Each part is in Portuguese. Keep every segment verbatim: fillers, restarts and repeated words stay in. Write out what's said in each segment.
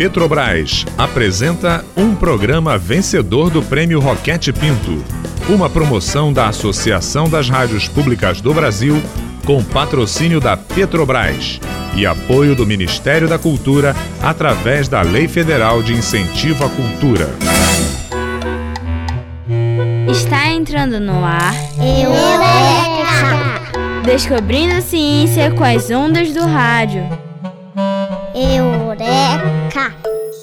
Petrobras apresenta um programa vencedor do Prêmio Roquete Pinto, uma promoção da Associação das Rádios Públicas do Brasil, com patrocínio da Petrobras e apoio do Ministério da Cultura através da Lei Federal de Incentivo à Cultura. Está entrando no ar Eureka! Descobrindo a ciência com as ondas do rádio. Eureka!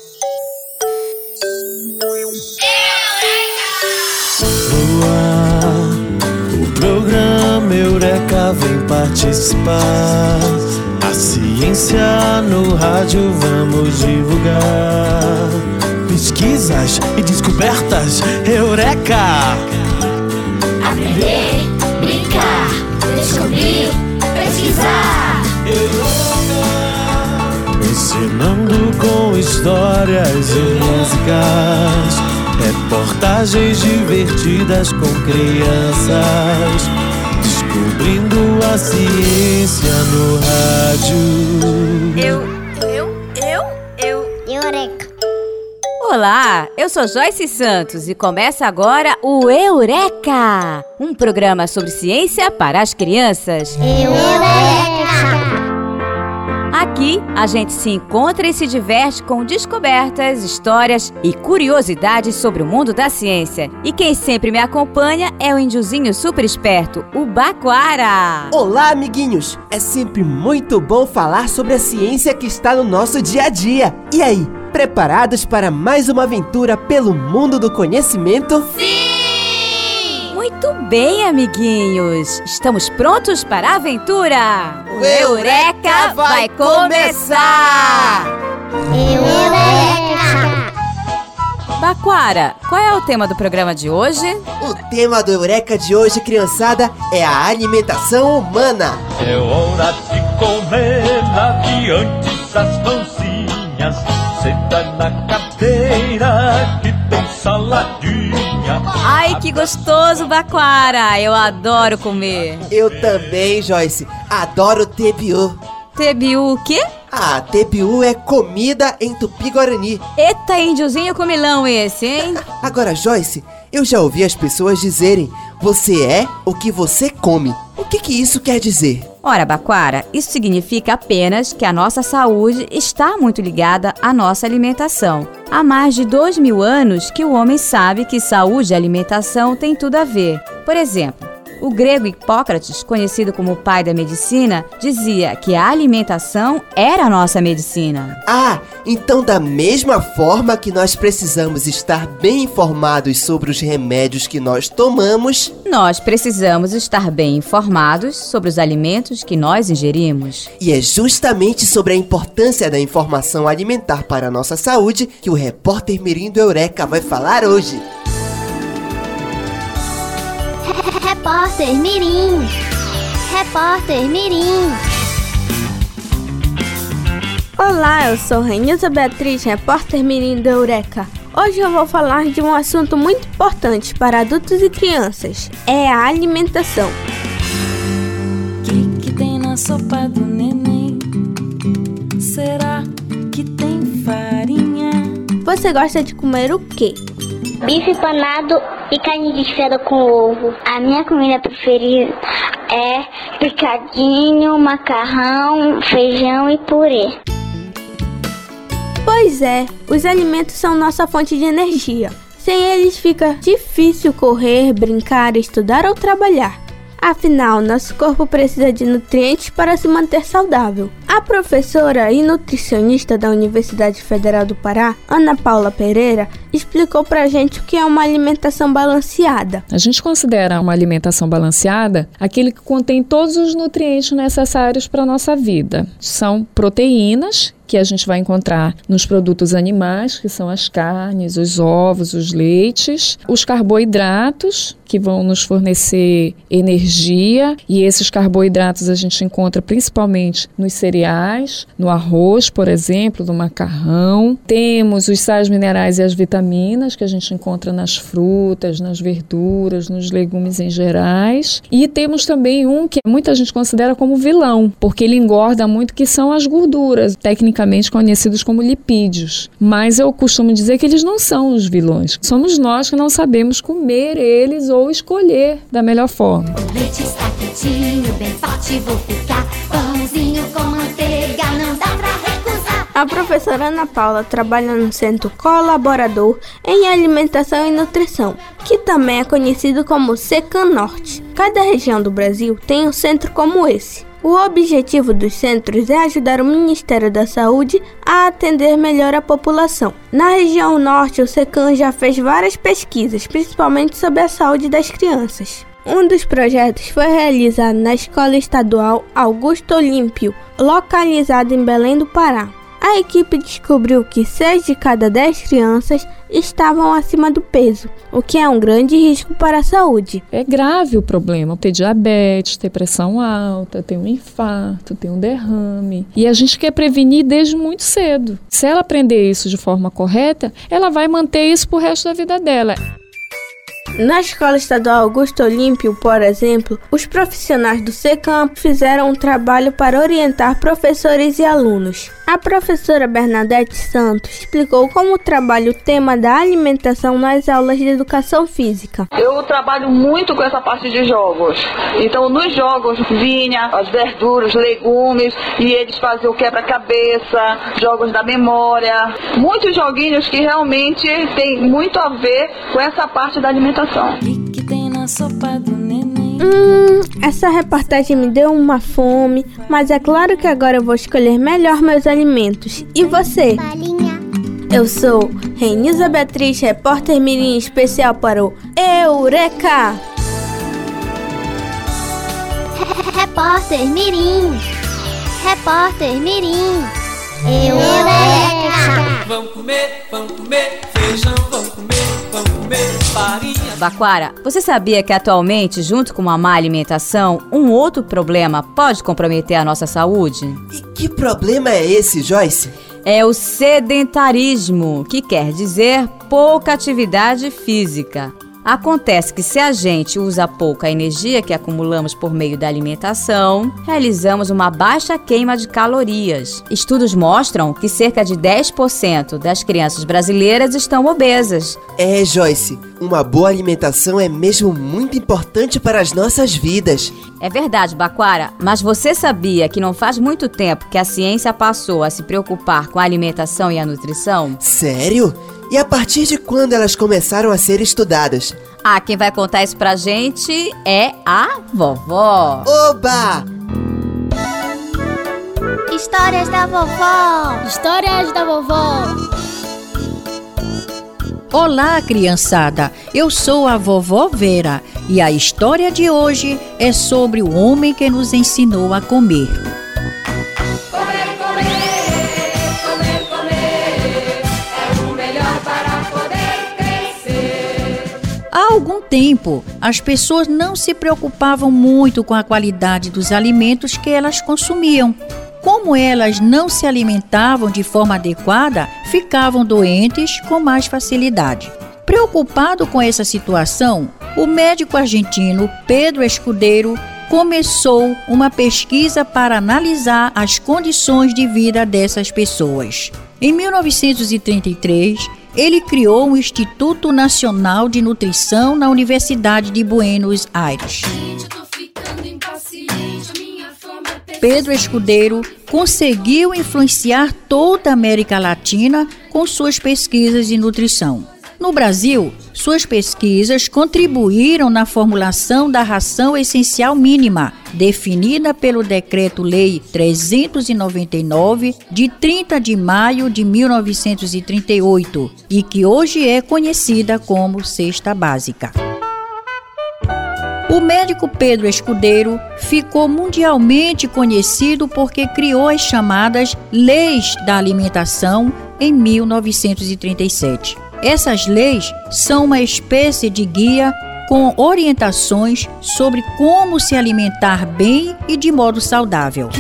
No ar, o programa Eureka vem participar. A ciência no rádio vamos divulgar. Pesquisas e descobertas, Eureka! Aprender, brincar, descobrir, pesquisar. Eureka! Ensinando com histórias e músicas, reportagens divertidas com crianças, descobrindo a ciência no rádio. Eu, eu, eu, eu. Eureka! Olá, eu sou Joyce Santos e começa agora o Eureka, um programa sobre ciência para as crianças. Eureka! Aqui a gente se encontra e se diverte com descobertas, histórias e curiosidades sobre o mundo da ciência. E quem sempre me acompanha é o índiozinho super esperto, o Baquara. Olá, amiguinhos! É sempre muito bom falar sobre a ciência que está no nosso dia a dia. E aí, preparados para mais uma aventura pelo mundo do conhecimento? Sim! Muito bem, amiguinhos! Estamos prontos para a aventura? O Eureka vai começar! Eureka! Baquara, qual é o tema do programa de hoje? O tema do Eureka de hoje, criançada, é a alimentação humana. É hora de comer adiante das mãozinhas. Senta na cadeira que tem saladinha. Ai, que gostoso, Baquara! Eu adoro comer. Eu também, Joyce. Adoro tebiu. Tebiu o quê? Ah, tebiu é comida em tupi-guarani. Eita, índiozinho comilão esse, hein? Agora, Joyce, eu já ouvi as pessoas dizerem: você é o que você come. O que que isso quer dizer? Ora, Baquara, isso significa apenas que a nossa saúde está muito ligada à nossa alimentação. Há mais de dois mil anos que o homem sabe que saúde e alimentação têm tudo a ver. Por exemplo, o grego Hipócrates, conhecido como o pai da medicina, dizia que a alimentação era a nossa medicina. Ah, então da mesma forma que nós precisamos estar bem informados sobre os remédios que nós tomamos, Nós precisamos estar bem informados sobre os alimentos que nós ingerimos. e é justamente sobre a importância da informação alimentar para a nossa saúde que o repórter Mirim do Eureka vai falar hoje. Repórter Mirim! Repórter Mirim! Olá, eu sou Renilza Beatriz, repórter Mirim do Eureka. Hoje eu vou falar de um assunto muito importante para adultos e crianças. É a alimentação. Que que tem na sopa do neném? Será que tem farinha? Você gosta de comer o quê? Bife empanado e carne desfiada com ovo. A minha comida preferida é picadinho, macarrão, feijão e purê. Pois é, os alimentos são nossa fonte de energia. Sem eles fica difícil correr, brincar, estudar ou trabalhar. Afinal, nosso corpo precisa de nutrientes para se manter saudável. A professora e nutricionista da Universidade Federal do Pará, Ana Paula Pereira, explicou pra gente o que é uma alimentação balanceada. A gente considera uma alimentação balanceada aquele que contém todos os nutrientes necessários para a nossa vida. São proteínas, que a gente vai encontrar nos produtos animais, que são as carnes, os ovos, os leites, os carboidratos, que vão nos fornecer energia, e esses carboidratos a gente encontra principalmente nos cereais, no arroz, por exemplo, no macarrão. Temos os sais minerais e as vitaminas que a gente encontra nas frutas, nas verduras, nos legumes em gerais. E temos também um que muita gente considera como vilão, porque ele engorda muito, que são as gorduras, tecnicamente conhecidos como lipídios. Mas eu costumo dizer que eles não são os vilões. Somos nós que não sabemos comer eles ou escolher da melhor forma. O leite está quentinho, bem forte vou ficar. Pãozinho com manteiga, não dá pra recusar. A professora Ana Paula trabalha no Centro Colaborador em Alimentação e Nutrição, que também é conhecido como SECAM Norte. Cada região do Brasil tem um centro como esse. O objetivo dos centros é ajudar o Ministério da Saúde a atender melhor a população. Na região norte, o SECAM já fez várias pesquisas, principalmente sobre a saúde das crianças. Um dos projetos foi realizado na Escola Estadual Augusto Olímpio, localizada em Belém do Pará. A equipe descobriu que seis de cada dez crianças estavam acima do peso, o que é um grande risco para a saúde. É grave o problema, ter diabetes, ter pressão alta, ter um infarto, ter um derrame. E a gente quer prevenir desde muito cedo. Se ela aprender isso de forma correta, ela vai manter isso pro resto da vida dela. Na Escola Estadual Augusto Olímpio, por exemplo, os profissionais do SECAM fizeram um trabalho para orientar professores e alunos. A professora Bernadette Santos explicou como trabalha o tema da alimentação nas aulas de educação física. Eu trabalho muito com essa parte de jogos. Então, nos jogos vinha as verduras, legumes, e eles faziam o quebra-cabeça, jogos da memória, muitos joguinhos que realmente tem muito a ver com essa parte da alimentação. Que tem na sopa do neném. Hum, essa reportagem me deu uma fome, mas é claro que agora eu vou escolher melhor meus alimentos. E você? Balinha. Eu sou Renilza Beatriz, repórter mirim especial para o Eureka! Repórter mirim. Repórter mirim. Eureka! Vamos comer, vamos comer feijão, vamos comer, vamos comer farinha. Baquara, você sabia que atualmente, junto com uma má alimentação, um outro problema pode comprometer a nossa saúde? E que problema é esse, Joyce? É o sedentarismo, que quer dizer pouca atividade física. Acontece que se a gente usa pouca energia que acumulamos por meio da alimentação, realizamos uma baixa queima de calorias. Estudos mostram que cerca de dez por cento das crianças brasileiras estão obesas. É, Joyce, uma boa alimentação é mesmo muito importante para as nossas vidas. É verdade, Baquara, mas você sabia que não faz muito tempo que a ciência passou a se preocupar com a alimentação e a nutrição? Sério? E a partir de quando elas começaram a ser estudadas? Ah, quem vai contar isso pra gente é a vovó. Oba! Histórias da vovó. Histórias da vovó. Olá, criançada! Eu sou a vovó Vera e a história de hoje é sobre o homem que nos ensinou a comer. Há algum tempo, as pessoas não se preocupavam muito com a qualidade dos alimentos que elas consumiam. Como elas não se alimentavam de forma adequada, ficavam doentes com mais facilidade. Preocupado com essa situação, o médico argentino Pedro Escudeiro começou uma pesquisa para analisar as condições de vida dessas pessoas. Em mil novecentos e trinta e três, ele criou o Instituto Nacional de Nutrição na Universidade de Buenos Aires. Pedro Escudeiro conseguiu influenciar toda a América Latina com suas pesquisas de nutrição. No Brasil, suas pesquisas contribuíram na formulação da ração essencial mínima, definida pelo Decreto-Lei trezentos e noventa e nove, de trinta de maio de mil novecentos e trinta e oito, e que hoje é conhecida como Cesta Básica. O médico Pedro Escudeiro ficou mundialmente conhecido porque criou as chamadas Leis da Alimentação em mil novecentos e trinta e sete. Essas leis são uma espécie de guia com orientações sobre como se alimentar bem e de modo saudável.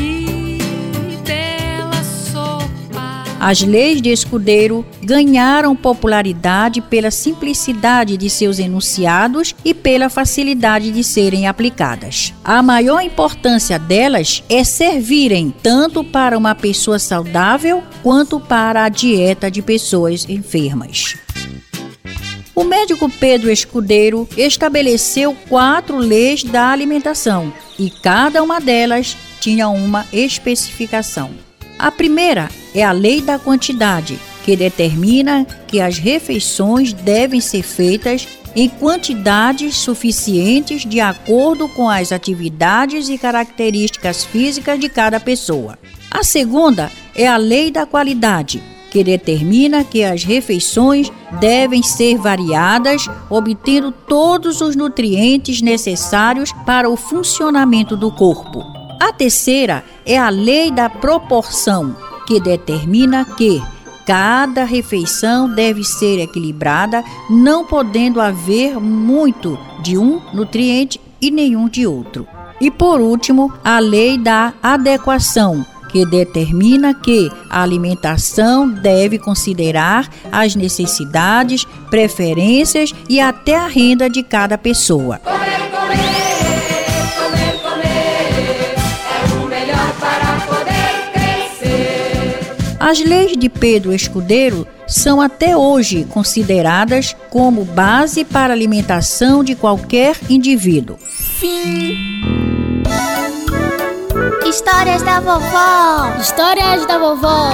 As leis de Escudeiro ganharam popularidade pela simplicidade de seus enunciados e pela facilidade de serem aplicadas. A maior importância delas é servirem tanto para uma pessoa saudável quanto para a dieta de pessoas enfermas. O médico Pedro Escudeiro estabeleceu quatro leis da alimentação e cada uma delas tinha uma especificação. A primeira é a lei da quantidade, que determina que as refeições devem ser feitas em quantidades suficientes de acordo com as atividades e características físicas de cada pessoa. A segunda é a lei da qualidade, que determina que as refeições devem ser variadas, obtendo todos os nutrientes necessários para o funcionamento do corpo. A terceira é a lei da proporção, que determina que cada refeição deve ser equilibrada, não podendo haver muito de um nutriente e nenhum de outro. E por último, a lei da adequação, que determina que a alimentação deve considerar as necessidades, preferências e até a renda de cada pessoa. As leis de Pedro Escudeiro são até hoje consideradas como base para a alimentação de qualquer indivíduo. Fim. Histórias da vovó. Histórias da vovó.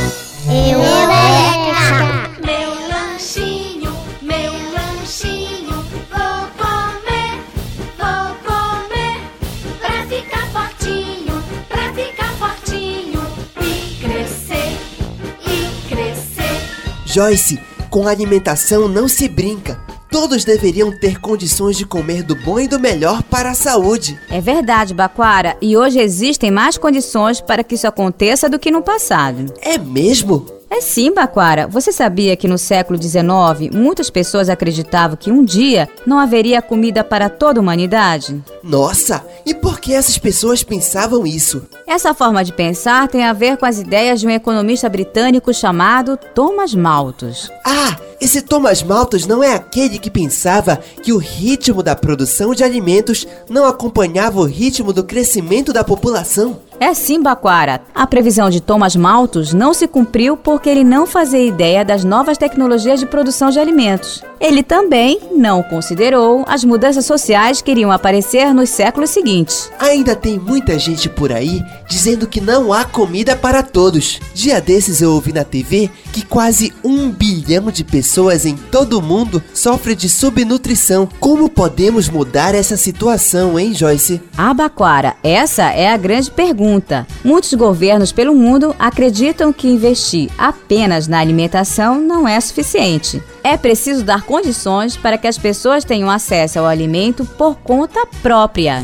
Eureka! Meu lanchinho, meu lanchinho, vou comer, vou comer, pra ficar fortinho, pra ficar fortinho e crescer, e crescer. Joyce, com a alimentação não se brinca. Todos deveriam ter condições de comer do bom e do melhor para a saúde. É verdade, Baquara, e hoje existem mais condições para que isso aconteça do que no passado. É mesmo? É sim, Baquara. Você sabia que no século dezenove, muitas pessoas acreditavam que um dia não haveria comida para toda a humanidade? Nossa, e por que essas pessoas pensavam isso? Essa forma de pensar tem a ver com as ideias de um economista britânico chamado Thomas Malthus. Ah, esse Thomas Malthus não é aquele que pensava que o ritmo da produção de alimentos não acompanhava o ritmo do crescimento da população? É sim, Baquara. A previsão de Thomas Malthus não se cumpriu porque ele não fazia ideia das novas tecnologias de produção de alimentos. Ele também não considerou as mudanças sociais que iriam aparecer nos séculos seguintes. Ainda tem muita gente por aí dizendo que não há comida para todos. Dia desses eu ouvi na T V que quase um bilhão de pessoas em todo o mundo sofrem de subnutrição. Como podemos mudar essa situação, hein, Joyce? Ah, Baquara, essa é a grande pergunta. Muitos governos pelo mundo acreditam que investir apenas na alimentação não é suficiente. É preciso dar condições para que as pessoas tenham acesso ao alimento por conta própria.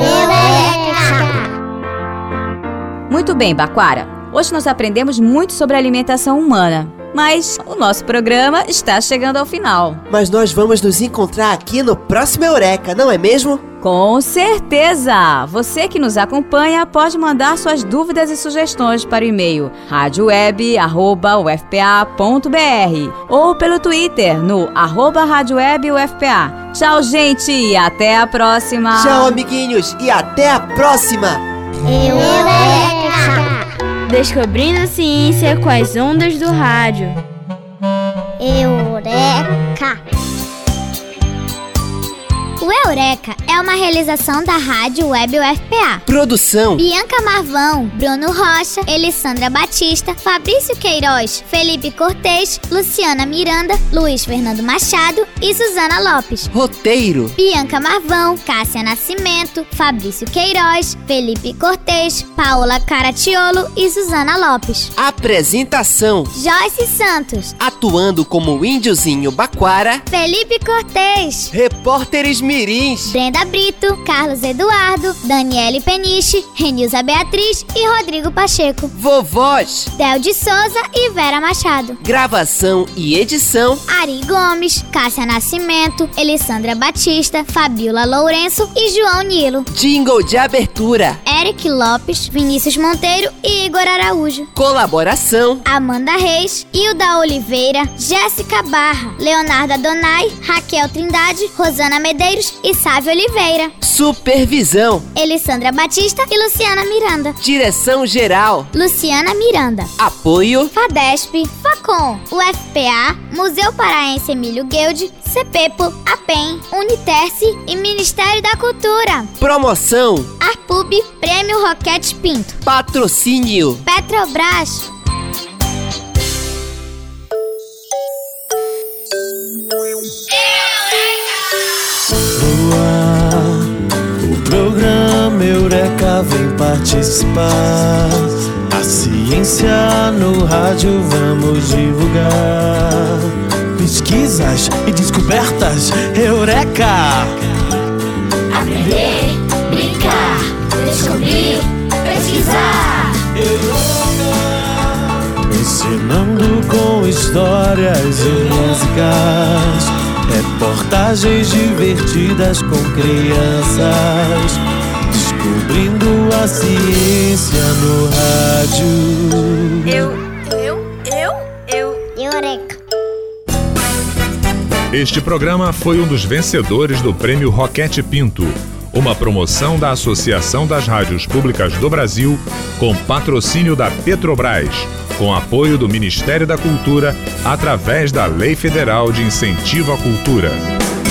Eureka! Muito bem, Baquara. Hoje nós aprendemos muito sobre a alimentação humana, mas o nosso programa está chegando ao final. Mas nós vamos nos encontrar aqui no próximo Eureka, não é mesmo? Com certeza! Você que nos acompanha pode mandar suas dúvidas e sugestões para o e-mail rádio web arroba u f p a ponto b r ou pelo Twitter no arroba rádio web u f p a. Tchau, gente, e até a próxima! Tchau, amiguinhos, e até a próxima! Eureka! Descobrindo a ciência com as ondas do rádio. Eureka! O Eureka é uma realização da Rádio Web U F P A. Produção: Bianca Marvão, Bruno Rocha, Elissandra Batista, Fabrício Queiroz, Felipe Cortez, Luciana Miranda, Luiz Fernando Machado e Suzana Lopes. Roteiro: Bianca Marvão, Cássia Nascimento, Fabrício Queiroz, Felipe Cortez, Paola Caratiolo e Suzana Lopes. Apresentação: Joyce Santos. A atuando como o índiozinho Baquara, Felipe Cortez, repórteres mirins, Brenda Brito, Carlos Eduardo, Daniele Peniche, Renilza Beatriz e Rodrigo Pacheco, vovós, Del de Souza e Vera Machado, gravação e edição, Ari Gomes, Cássia Nascimento, Elissandra Batista, Fabiola Lourenço e João Nilo, jingle de abertura, Eric Lopes, Vinícius Monteiro e Igor Araújo, colaboração, Amanda Reis, Hilda Oliveira, Jéssica Barra, Leonardo Adonai, Raquel Trindade, Rosana Medeiros e Sávio Oliveira, supervisão, Elissandra Batista e Luciana Miranda, direção geral, Luciana Miranda, apoio, FADESP, FACOM, U F P A, Museu Paraense Emílio Guilde, CEPEPO, APEM, Uniterce e Ministério da Cultura, promoção, Arpub, Prêmio Roquete Pinto, patrocínio, Petrobras. No ar, o programa Eureka vem participar. A ciência no rádio vamos divulgar. Pesquisas e descobertas Eureka! Aprender, brincar, descobrir, pesquisar. Eureka! Ensinando com histórias e músicas, reportagens divertidas com crianças, descobrindo a ciência no rádio. Eu, eu, eu, eu, Eureka! Este programa foi um dos vencedores do Prêmio Roquete Pinto, uma promoção da Associação das Rádios Públicas do Brasil, com patrocínio da Petrobras, com apoio do Ministério da Cultura, através da Lei Federal de Incentivo à Cultura.